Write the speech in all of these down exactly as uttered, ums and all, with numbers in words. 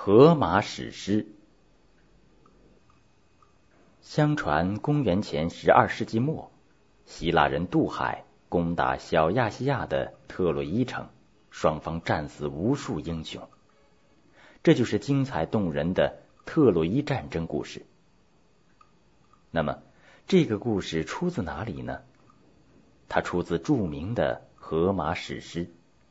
荷马史诗。相传公元前十二世纪末，希腊人渡海攻打小亚细亚的特洛伊城，双方战死无数英雄。这就是精彩动人的特洛伊战争故事。那么，这个故事出自哪里呢？它出自著名的荷马史诗。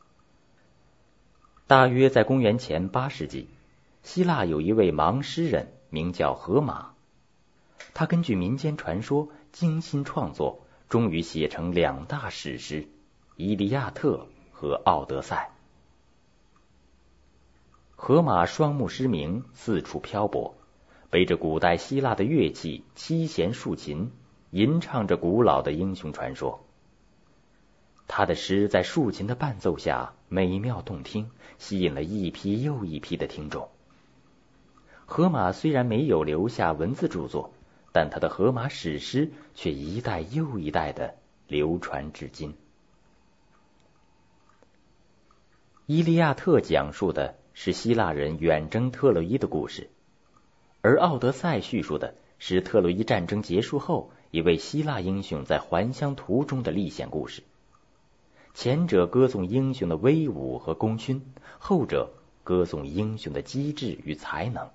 大约在公元前八世纪，希腊有一位盲诗人，名叫荷马。他根据民间传说精心创作，终于写成两大史诗《伊利亚特》和《奥德赛》。荷马双目失明，四处漂泊，背着古代希腊的乐器七弦竖琴，吟唱着古老的英雄传说。他的诗在竖琴的伴奏下美妙动听，吸引了一批又一批的听众。荷马虽然没有留下文字著作，但他的荷马史诗却一代又一代的流传至今。伊利亚特讲述的是希腊人远征特洛伊的故事，而奥德赛叙述的是特洛伊战争结束后一位希腊英雄在还乡途中的历险故事。前者歌颂英雄的威武和功勋，后者歌颂英雄的机智与才能。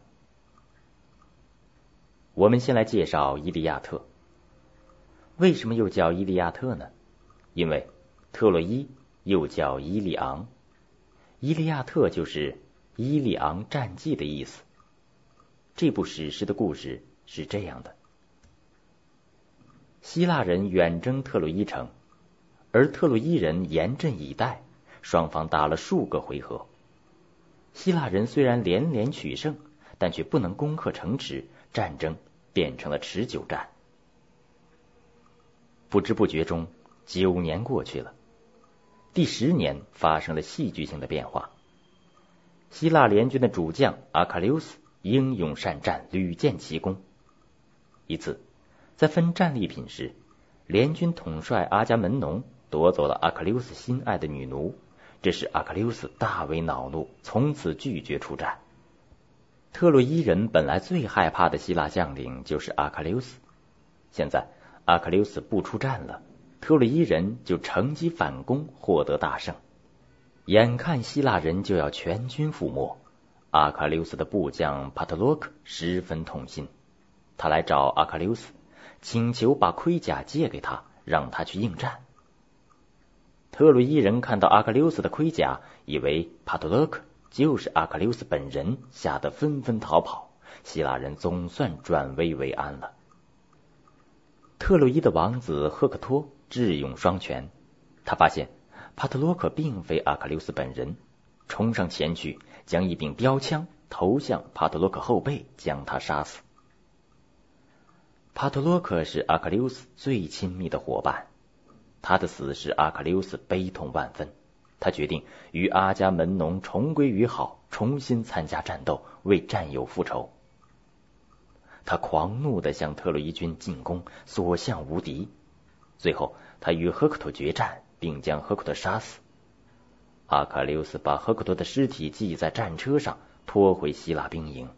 我们先来介绍伊利亚特。为什么又叫伊利亚特呢？因为特洛伊又叫伊利昂，伊利亚特就是伊利昂战记的意思。这部史诗的故事是这样的：希腊人远征特洛伊城，而特洛伊人严阵以待，双方打了数个回合。希腊人虽然连连取胜，但却不能攻克城池，战争变成了持久战。不知不觉中，九年过去了。第十年发生了戏剧性的变化。希腊联军的主将阿喀琉斯英勇善战，屡建奇功。一次，在分战利品时，联军统帅阿伽门农夺走了阿喀琉斯心爱的女奴，这使阿喀琉斯大为恼怒，从此拒绝出战。特洛伊人本来最害怕的希腊将领就是阿喀琉斯，现在阿喀琉斯不出战了，特洛伊人就乘机反攻，获得大胜。眼看希腊人就要全军覆没，阿喀琉斯的部将帕特洛克十分痛心，他来找阿喀琉斯，请求把盔甲借给他，让他去应战。特洛伊人看到阿喀琉斯的盔甲，以为帕特洛克就是阿喀琉斯本人，吓得纷纷逃跑，希腊人总算转危为安了。特洛伊的王子赫克托智勇双全，他发现帕特洛克并非阿喀琉斯本人，冲上前去，将一柄标枪投向帕特洛克后背，将他杀死。帕特洛克是阿喀琉斯最亲密的伙伴，他的死使阿喀琉斯悲痛万分，他决定与阿伽门农重归于好，重新参加战斗，为战友复仇。他狂怒地向特洛伊军进攻，所向无敌。最后他与赫克托决战，并将赫克托杀死。阿喀琉斯把赫克托的尸体系在战车上，拖回希腊兵营。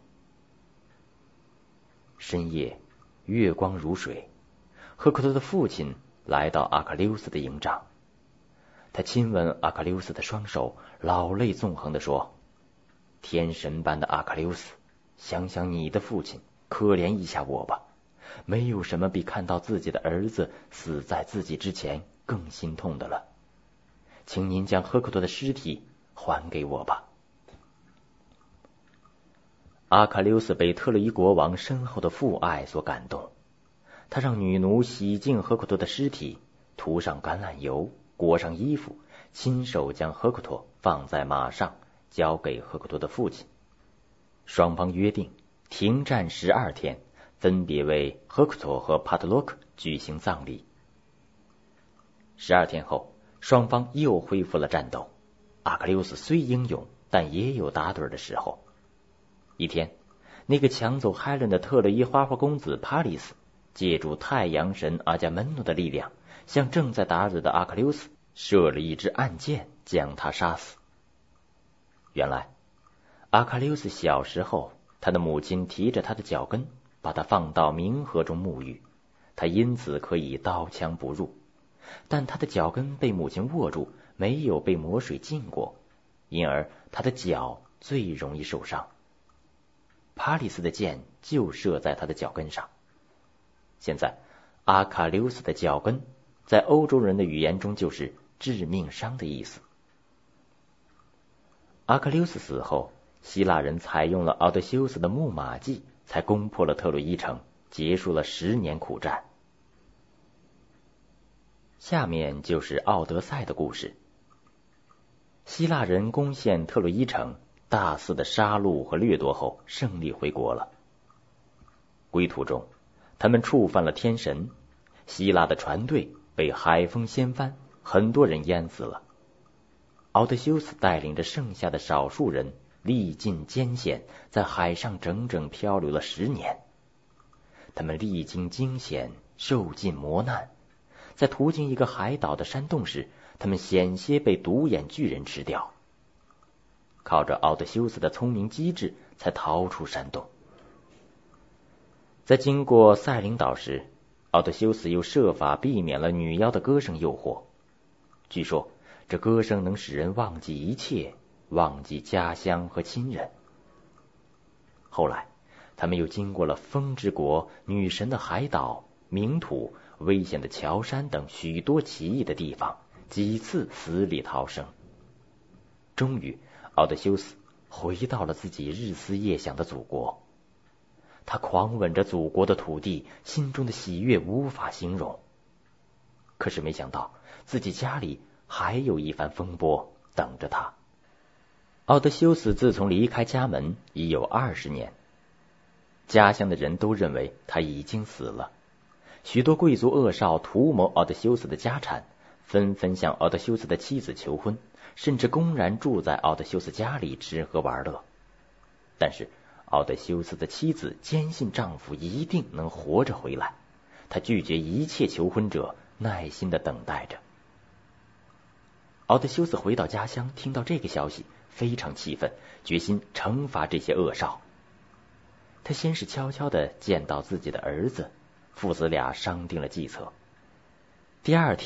深夜，月光如水，赫克托的父亲来到阿喀琉斯的营帐，他亲吻阿喀琉斯的双手，老泪纵横地说：天神般的阿喀琉斯，想想你的父亲，可怜一下我吧，没有什么比看到自己的儿子死在自己之前更心痛的了，请您将赫克托的尸体还给我吧。阿喀琉斯被特洛伊国王深厚的父爱所感动，他让女奴洗净赫克托的尸体，涂上橄榄油，裹上衣服，亲手将赫克托放在马上，交给赫克托的父亲。双方约定停战十二天，分别为赫克托和帕特洛克举行葬礼。十二天后，双方又恢复了战斗。阿喀琉斯虽英勇，但也有打盹的时候。一天，那个抢走海伦的特洛伊花花公子帕里斯，借助太阳神阿伽门诺的力量，向正在打盹的阿喀琉斯射了一支暗箭，将他杀死。原来阿喀琉斯小时候，他的母亲提着他的脚跟，把他放到冥河中沐浴，他因此可以刀枪不入。但他的脚跟被母亲握住，没有被魔水浸过，因而他的脚最容易受伤。帕里斯的箭就射在他的脚跟上。现在，阿喀琉斯的脚跟在欧洲人的语言中就是致命伤的意思。阿喀琉斯死后，希腊人采用了奥德修斯的木马计，才攻破了特洛伊城，结束了十年苦战。下面就是奥德赛的故事。希腊人攻陷特洛伊城，大肆的杀戮和掠夺后，胜利回国了。归途中，他们触犯了天神，希腊的船队被海风掀翻，很多人淹死了。奥德修斯带领着剩下的少数人历尽艰险，在海上整整漂流了十年。他们历经惊险，受尽磨难，在途经一个海岛的山洞时，他们险些被独眼巨人吃掉。靠着奥德修斯的聪明机智，才逃出山洞。在经过塞林岛时，奥德修斯又设法避免了女妖的歌声诱惑。据说这歌声能使人忘记一切，忘记家乡和亲人。后来他们又经过了风之国、女神的海岛、冥土、危险的乔山等许多奇异的地方，几次死里逃生。终于奥德修斯回到了自己日思夜想的祖国，他狂吻着祖国的土地，心中的喜悦无法形容。可是没想到自己家里还有一番风波等着他。奥德修斯自从离开家门已有二十年，家乡的人都认为他已经死了。许多贵族恶少图谋奥德修斯的家产，纷纷向奥德修斯的妻子求婚，甚至公然住在奥德修斯家里吃喝玩乐。但是奥德修斯的妻子坚信丈夫一定能活着回来，她拒绝一切求婚者，耐心地等待着。奥德修斯回到家乡，听到这个消息，非常气愤，决心惩罚这些恶少。他先是悄悄地见到自己的儿子，父子俩商定了计策。第二天